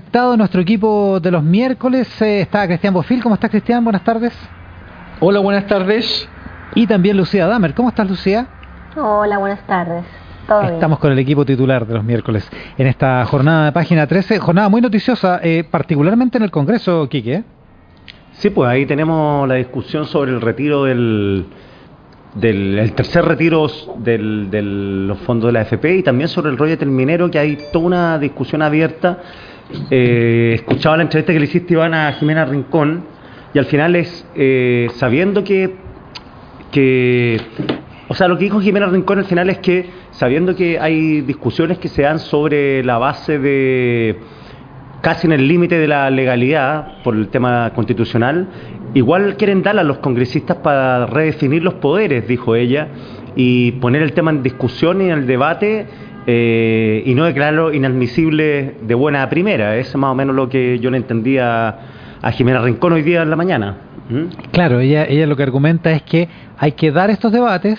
conectado nuestro equipo de los miércoles. Está Cristian Bofill. ¿Cómo estás, Cristian? Buenas tardes. Hola, buenas tardes. Y también Lucía Damer. ¿Cómo estás, Lucía? Hola, buenas tardes. ¿Todo bien? Estamos con el equipo titular de los miércoles en esta jornada de Página 13, jornada muy noticiosa, particularmente en el Congreso, Quique. Sí, pues ahí tenemos la discusión sobre el retiro el tercer retiro de los fondos de la AFP y también sobre el royalty minero, que hay toda una discusión abierta. Escuchaba la entrevista que le hiciste, Iván, a Jimena Rincón, y al final es sabiendo o sea, lo que dijo Jimena Rincón al final es que, sabiendo que hay discusiones que se dan sobre la base de casi en el límite de la legalidad por el tema constitucional, igual quieren darle a los congresistas para redefinir los poderes, dijo ella, y poner el tema en discusión y en el debate, y no declararlo inadmisible de buena primera. Es más o menos lo que yo le entendía a Jimena Rincón hoy día en la mañana. Claro, ella lo que argumenta es que hay que dar estos debates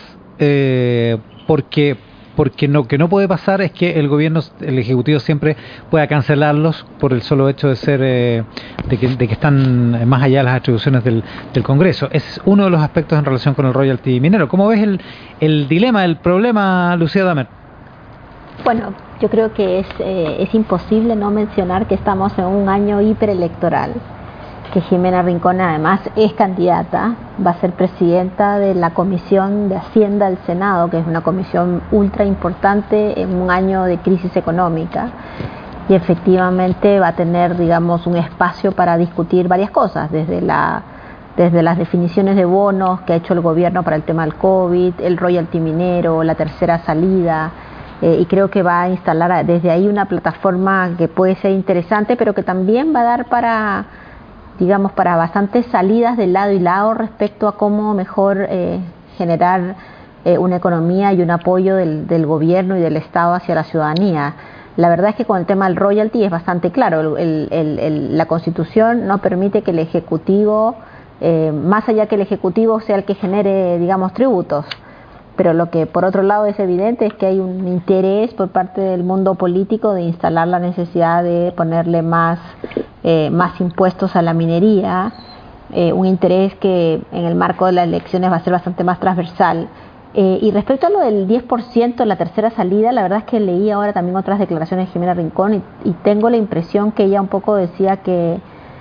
porque lo que no puede pasar es que el Ejecutivo siempre pueda cancelarlos por el solo hecho de ser de que están más allá de las atribuciones del Congreso. Es uno de los aspectos en relación con el royalty minero. ¿Cómo ves el dilema, el problema, Lucía Damer? Bueno, yo creo que es imposible no mencionar que estamos en un año hiperelectoral, que Jimena Rincón además es candidata, va a ser presidenta de la Comisión de Hacienda del Senado, que es una comisión ultra importante en un año de crisis económica, y efectivamente va a tener, digamos, un espacio para discutir varias cosas, desde las definiciones de bonos que ha hecho el gobierno para el tema del COVID, el royalty minero, la tercera salida, y creo que va a instalar desde ahí una plataforma que puede ser interesante, pero que también va a dar para bastantes salidas de lado y lado respecto a cómo mejor generar una economía y un apoyo del gobierno y del Estado hacia la ciudadanía. La verdad es que con el tema del royalty es bastante claro. La Constitución no permite que el Ejecutivo, más allá que el Ejecutivo sea el que genere, digamos, tributos. Pero lo que por otro lado es evidente es que hay un interés por parte del mundo político de instalar la necesidad de ponerle más impuestos a la minería, un interés que en el marco de las elecciones va a ser bastante más transversal. Y respecto a lo del 10% en la tercera salida, la verdad es que leí ahora también otras declaraciones de Jimena Rincón y tengo la impresión que ella un poco decía que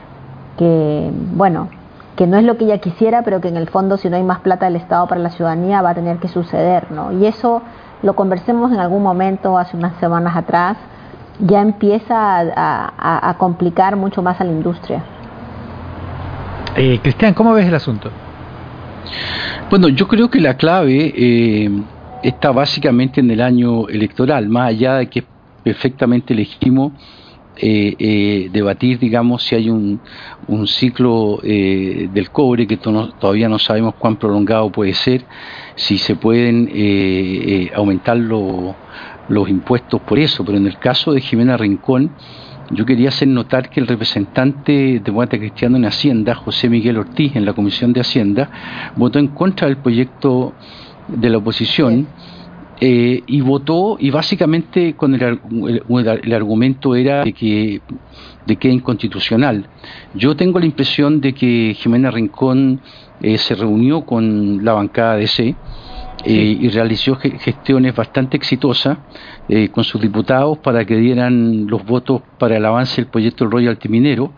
no es lo que ella quisiera, pero que en el fondo, si no hay más plata del Estado para la ciudadanía, va a tener que suceder, ¿no? Y eso lo conversemos en algún momento, hace unas semanas atrás, ya empieza a complicar mucho más a la industria. Cristian, ¿cómo ves el asunto? Bueno, yo creo que la clave está básicamente en el año electoral, más allá de que es perfectamente legítimo debatir, digamos, si hay un ciclo del cobre que todavía no sabemos cuán prolongado puede ser, si se pueden aumentar los impuestos por eso. Pero en el caso de Jimena Rincón, yo quería hacer notar que el representante de Demócrata Cristiano en Hacienda, José Miguel Ortiz, en la Comisión de Hacienda, votó en contra del proyecto de la oposición. Y votó, y básicamente con el argumento era de que es inconstitucional. Yo tengo la impresión de que Jimena Rincón se reunió con la bancada DC y realizó gestiones bastante exitosas con sus diputados para que dieran los votos para el avance del proyecto del royalty minero,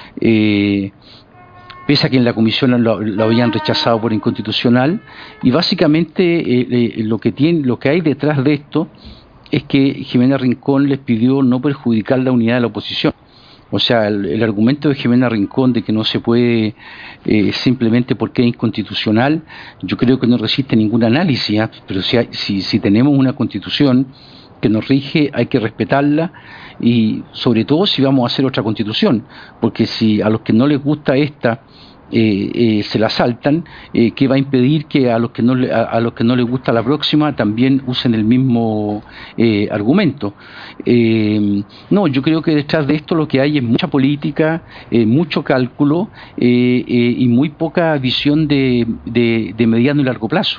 pese a que en la comisión lo habían rechazado por inconstitucional. Y básicamente lo que hay detrás de esto es que Jimena Rincón les pidió no perjudicar la unidad de la oposición. O sea, el argumento de Jimena Rincón de que no se puede simplemente porque es inconstitucional, yo creo que no resiste ningún análisis, ¿eh? Pero si tenemos una constitución que nos rige, hay que respetarla, y sobre todo si vamos a hacer otra constitución, porque si a los que no les gusta esta se la saltan, ¿qué va a impedir que a los que no les gusta la próxima también usen el mismo argumento? No, yo creo que detrás de esto lo que hay es mucha política, mucho cálculo y muy poca visión de mediano y largo plazo.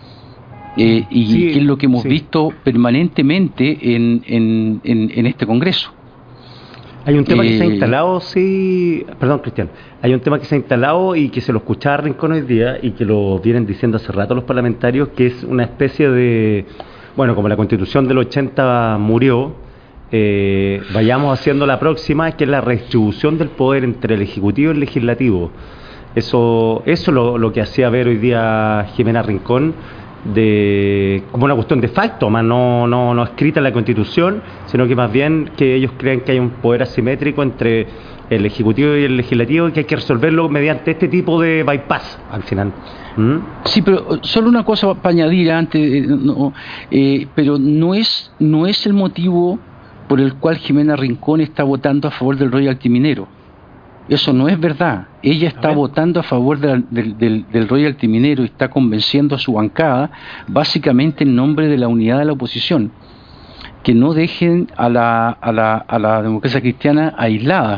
Y que es lo que hemos visto permanentemente en este Congreso. Hay un tema que se ha instalado, sí, perdón, Cristian, hay un tema que se ha instalado y que se lo escuchaba a Rincón hoy día y que lo vienen diciendo hace rato los parlamentarios, que es una especie de, bueno, como la Constitución del 80 murió, vayamos haciendo la próxima, que es la redistribución del poder entre el Ejecutivo y el Legislativo. Eso es lo que hacía ver hoy día Jimena Rincón, como una cuestión de facto, más no escrita en la Constitución, sino que más bien que ellos creen que hay un poder asimétrico entre el Ejecutivo y el Legislativo y que hay que resolverlo mediante este tipo de bypass al final. Sí, pero solo una cosa para añadir antes, pero no es el motivo por el cual Jimena Rincón está votando a favor del royalty minero. Eso no es verdad. Ella está votando a favor del royalty minero y está convenciendo a su bancada, básicamente en nombre de la unidad de la oposición, que no dejen a la democracia cristiana aislada.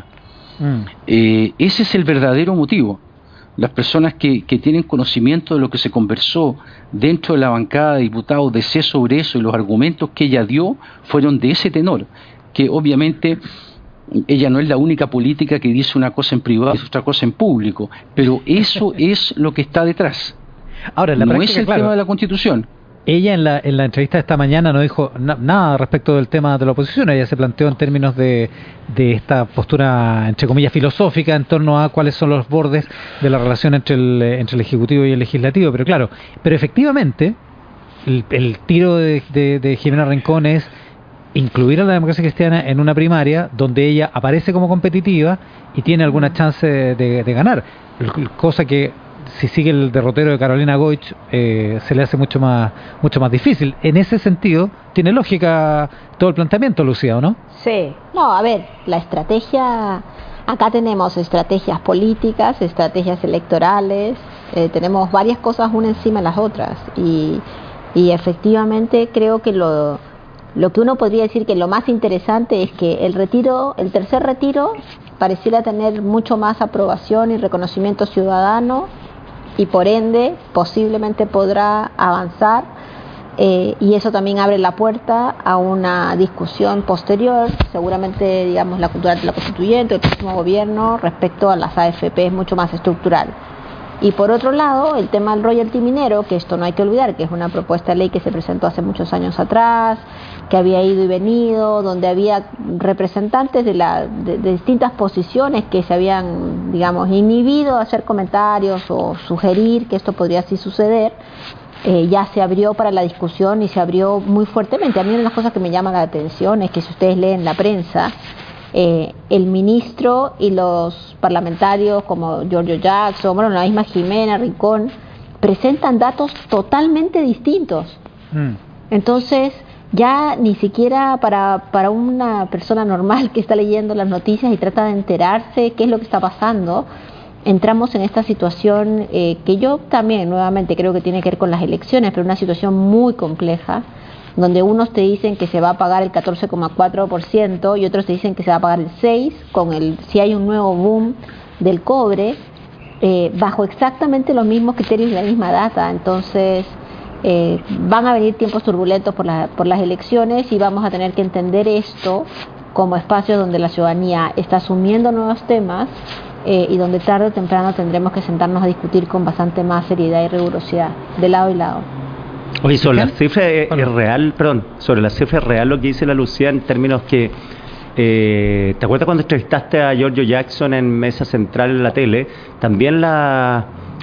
Ese es el verdadero motivo. Las personas que tienen conocimiento de lo que se conversó dentro de la bancada de diputados de C sobre eso y los argumentos que ella dio fueron de ese tenor, que obviamente ella no es la única política que dice una cosa en privado y otra cosa en público, pero eso es lo que está detrás. Ahora, en la no práctica, es el tema de la Constitución. Ella en la entrevista de esta mañana no dijo nada respecto del tema de la oposición. Ella se planteó en términos de esta postura, entre comillas, filosófica en torno a cuáles son los bordes de la relación entre el Ejecutivo y el Legislativo. Pero claro, efectivamente el tiro de Jimena Rincón es incluir a la democracia cristiana en una primaria donde ella aparece como competitiva y tiene alguna chance de ganar, cosa que si sigue el derrotero de Carolina Goich se le hace mucho más difícil. En ese sentido tiene lógica todo el planteamiento, Lucía, ¿o no? Sí, no, a ver, la estrategia, acá tenemos estrategias políticas, estrategias electorales, tenemos varias cosas una encima de las otras y efectivamente creo que lo que uno podría decir que lo más interesante es que el tercer retiro pareciera tener mucho más aprobación y reconocimiento ciudadano y por ende posiblemente podrá avanzar y eso también abre la puerta a una discusión posterior, seguramente digamos la cultura de la constituyente, el próximo gobierno respecto a las AFP es mucho más estructural. Y por otro lado, el tema del royalty minero, que esto no hay que olvidar, que es una propuesta de ley que se presentó hace muchos años atrás, que había ido y venido, donde había representantes de distintas posiciones que se habían, digamos, inhibido a hacer comentarios o sugerir que esto podría así suceder, ya se abrió para la discusión y se abrió muy fuertemente. A mí una de las cosas que me llama la atención es que si ustedes leen la prensa, el ministro y los parlamentarios como Giorgio Jackson, bueno, la misma Jimena Rincón, presentan datos totalmente distintos. Entonces, ya ni siquiera para una persona normal que está leyendo las noticias y trata de enterarse qué es lo que está pasando, entramos en esta situación que yo también, nuevamente, creo que tiene que ver con las elecciones, pero una situación muy compleja, donde unos te dicen que se va a pagar el 14,4% y otros te dicen que se va a pagar el 6%, si hay un nuevo boom del cobre, bajo exactamente los mismos criterios y la misma data. Entonces, van a venir tiempos turbulentos por las elecciones y vamos a tener que entender esto como espacios donde la ciudadanía está asumiendo nuevos temas y donde tarde o temprano tendremos que sentarnos a discutir con bastante más seriedad y rigurosidad, de lado y lado. Oye, sobre la cifra sobre la cifra real lo que dice la Lucía en términos que ¿te acuerdas cuando entrevistaste a Giorgio Jackson en Mesa Central en la tele? También la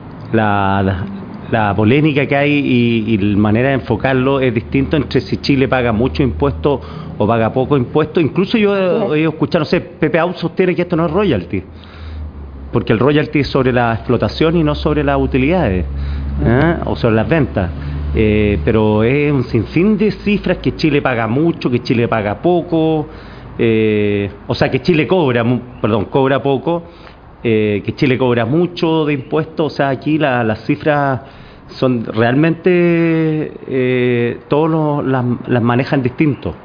polémica que hay y la manera de enfocarlo es distinto entre si Chile paga mucho impuesto o paga poco impuesto. Incluso yo he oído escuchar, no sé, Pepe Out sostiene que esto no es royalty, porque el royalty es sobre la explotación y no sobre las utilidades o sobre las ventas. Pero es un sinfín de cifras, que Chile paga mucho, que Chile paga poco, o sea que Chile cobra poco, que Chile cobra mucho de impuestos. O sea, aquí las cifras son realmente todos las manejan distinto.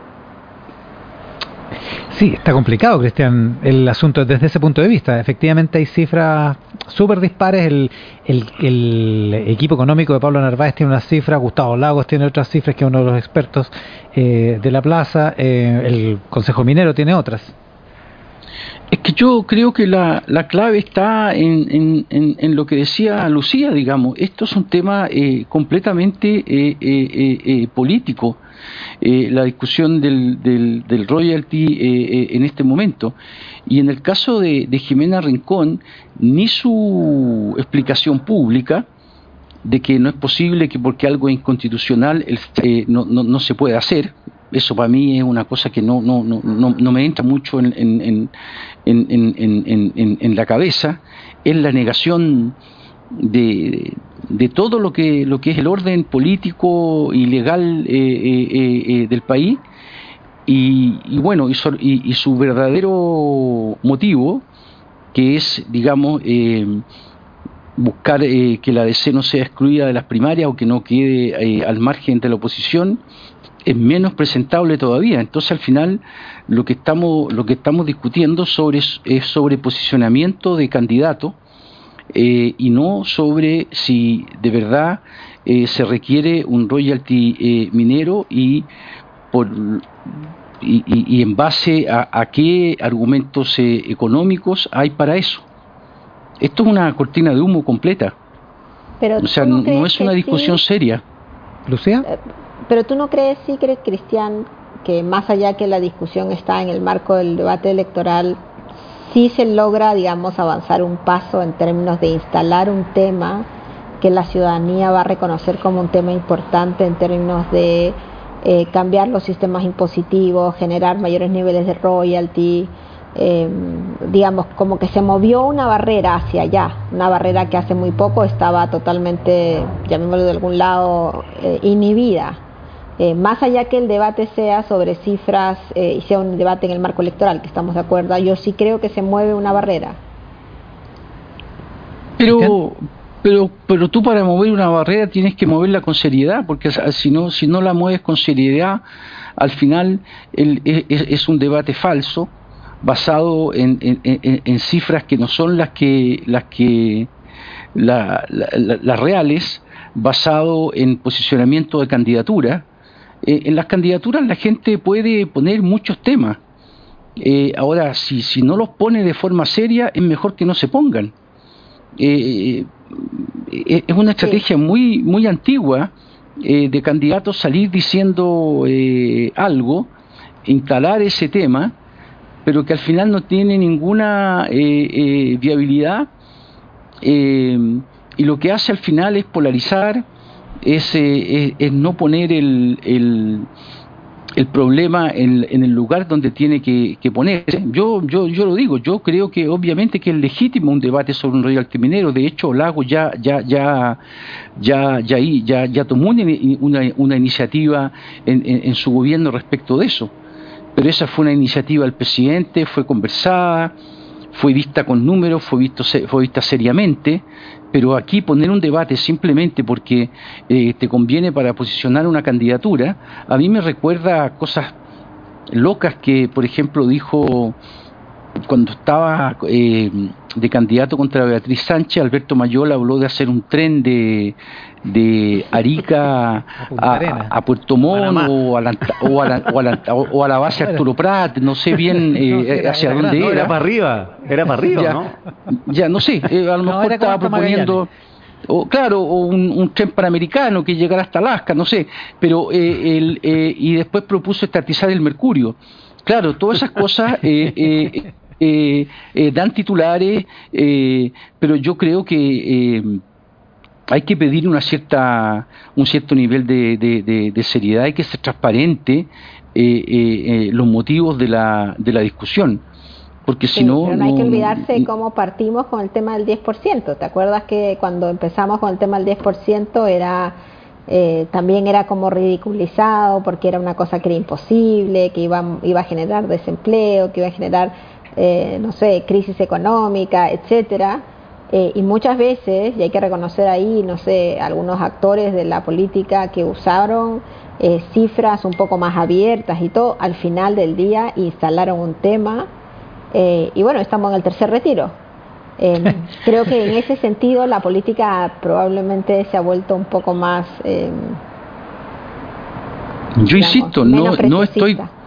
Sí, está complicado, Cristian, el asunto desde ese punto de vista. Efectivamente hay cifras súper dispares. El equipo económico de Pablo Narváez tiene unas cifras, Gustavo Lagos tiene otras cifras, que es uno de los expertos de la plaza, el Consejo Minero tiene otras. Es que yo creo que la clave está en lo que decía Lucía, digamos. Esto es un tema completamente político, la discusión del royalty en este momento. Y en el caso de Jimena Rincón, ni su explicación pública de que no es posible que porque algo es inconstitucional no se puede hacer. Eso para mí es una cosa que no me entra mucho en la cabeza. Es la negación de todo lo que es el orden político y legal del país, y bueno, y su verdadero motivo, que es, digamos, buscar que la DC no sea excluida de las primarias o que no quede al margen de la oposición, es menos presentable todavía. Entonces, al final, lo que estamos discutiendo es sobre posicionamiento de candidato, y no sobre si de verdad se requiere un royalty minero y en base a qué argumentos económicos hay para eso. Esto es una cortina de humo completa. Pero o sea, no es una discusión seria. ¿Lucía? Pero tú no crees, Cristian, que más allá que la discusión está en el marco del debate electoral, sí se logra, digamos, avanzar un paso en términos de instalar un tema que la ciudadanía va a reconocer como un tema importante en términos de cambiar los sistemas impositivos, generar mayores niveles de royalty, digamos, como que se movió una barrera hacia allá, una barrera que hace muy poco estaba totalmente, llamémoslo de algún lado, inhibida. Más allá que el debate sea sobre cifras y sea un debate en el marco electoral, que estamos de acuerdo, yo sí creo que se mueve una barrera. Pero tú, para mover una barrera tienes que moverla con seriedad, porque si no la mueves con seriedad, al final es un debate falso, basado en cifras que no son las reales, basado en posicionamiento de candidatura. En las candidaturas la gente puede poner muchos temas. Ahora, si no los pone de forma seria, es mejor que no se pongan. Es una estrategia muy, muy antigua de candidatos salir diciendo algo, instalar ese tema, pero que al final no tiene ninguna viabilidad, y lo que hace al final es polarizar, es no poner el problema en el lugar donde tiene que ponerse. Yo lo digo, yo creo que obviamente que es legítimo un debate sobre un royalty minero. De hecho, Lagos ya tomó una iniciativa en su gobierno respecto de eso. Pero esa fue una iniciativa del presidente, fue conversada, fue vista con números, fue vista seriamente. Pero aquí poner un debate simplemente porque te conviene para posicionar una candidatura, a mí me recuerda a cosas locas que, por ejemplo, dijo cuando estaba de candidato contra Beatriz Sánchez. Alberto Mayola habló de hacer un tren de Arica a Puerto Montt o a la base Arturo Prat, no sé bien hacia dónde era. Era para arriba, ya, ¿no? Ya no sé, a lo mejor estaba proponiendo, un tren panamericano que llegara hasta Alaska, no sé, pero y después propuso estatizar el mercurio. Claro, todas esas cosas dan titulares, pero yo creo que hay que pedir un cierto nivel de seriedad. Hay que ser transparente los motivos de la discusión, porque si no... Pero no hay que olvidarse cómo partimos con el tema del 10%. ¿Te acuerdas que cuando empezamos con el tema del 10% también era como ridiculizado porque era una cosa que era imposible, que iba a generar desempleo, que iba a generar, no sé, crisis económica, etcétera? Y muchas veces, y hay que reconocer ahí, no sé, algunos actores de la política que usaron cifras un poco más abiertas y todo, al final del día instalaron un tema, y bueno, estamos en el tercer retiro. Creo que en ese sentido la política probablemente se ha vuelto un poco más... Yo insisto, no estoy